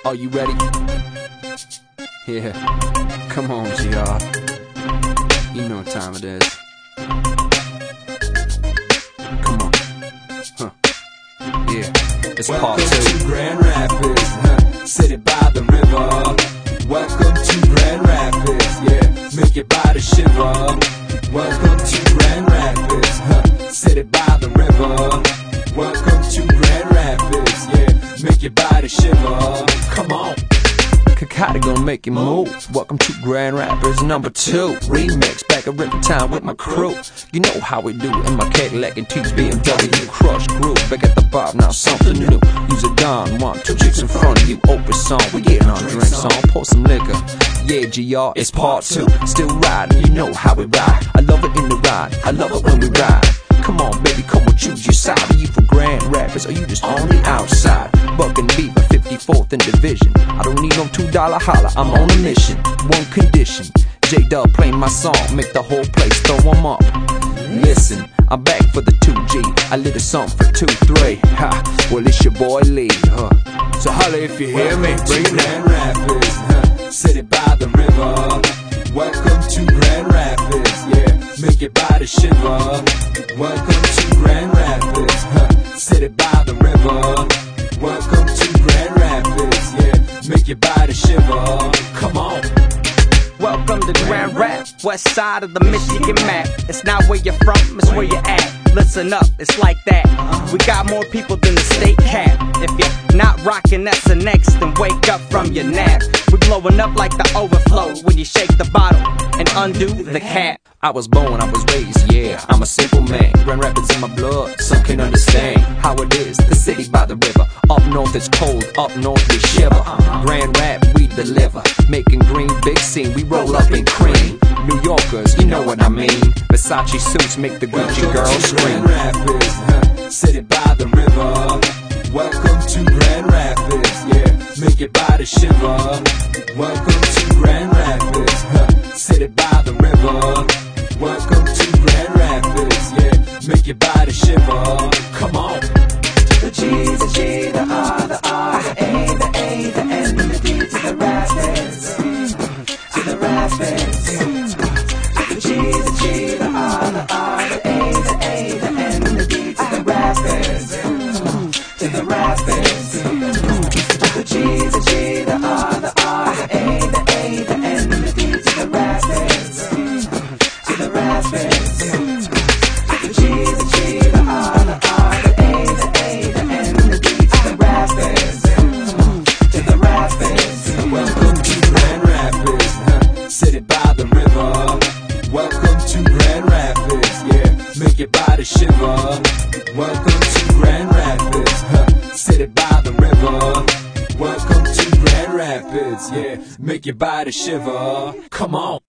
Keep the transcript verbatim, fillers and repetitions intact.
Are you ready? Yeah. Come on, G R. You know what time it is. Come on. Huh. Yeah. It's part Welcome two. to Grand Rapids, huh? City by the river. Welcome to Grand Rapids, yeah. Make your body shiver. Welcome to Grand Rapids, huh? City by the river. Welcome to Grand Rapids, yeah. Make your body shiver. Come on. Kakati gonna make you move. Welcome to Grand Rapids number two remix. Back at River Town with my crew. You know how we do in my Cadillac and T's B M W crush groove. Back at the bar, now something new. Use a Don, one, two chicks in front of you. Open song, we getting our drinks on. Pour some liquor. Yeah, G R, it's part two. Still riding, you know how we ride. I love it in the ride, I love it when we ride. Come on, baby, come on, choose your side. Are you for Grand Rapids, or you just on the outside? Buck and Beaver, fifty-fourth in division. I don't need no two dollar holler, I'm on a mission. One condition, J-Dub play my song, make the whole place throw 'em up. Listen, I'm back for the two G. I lit a song for two three. Ha, well, it's your boy Lee, huh? So holla if you hear me, bring it Grand Rapids, huh? City by the river. Welcome to Grand Rapids, yeah. Make your body shiver. Welcome to Grand Rapids, huh? City by the river. Welcome to Grand Rapids, yeah. Make your body shiver. Come on. Welcome to Grand Rap, west side of the Michigan map. It's not where you're from, it's where you're at. Listen up, it's like that. We got more people than the state cap. If you're not rocking S N X, then wake up from your nap. We blowing up like the overflow when you shake the bottle and undo the cap. I was born, I was raised, yeah, I'm a simple man. Grand Rapids in my blood, some can understand how it is, the city by the river. Up north it's cold, up north we shiver. Grand Rap, we deliver, making green big scene, we roll up in cream. New Yorkers, you know what I mean. Versace suits make the Gucci girls scream. Grand Rapids, huh? City by the river. Welcome to Grand Rapids, yeah. Make your body shiver. Welcome to Grand Rapids, huh? City by the river. Welcome to Grand Rapids, yeah. Make your body shiver. Come on. The G, the G, the R, the R, the A, the A, the N, the D to the Rapids. To the Rapids. The G, the G, the R, the R, the A, the A, the N, the D to the Rapids. To the Rapids. The G, the G, the R, the R, the A, the A, the N, the D to the Rapids. To the Rapids. The G, the G, the R, the R, the A, the A, the N, the D to the Rapids. To the Rapids. Welcome to Grand Rapids, huh? City by the river. Welcome to Grand Rapids, yeah. Make your body shiver. Welcome to Grand Rapids, huh? City by the river. Welcome to Grand Rapids, yeah. Make your body shiver. Come on.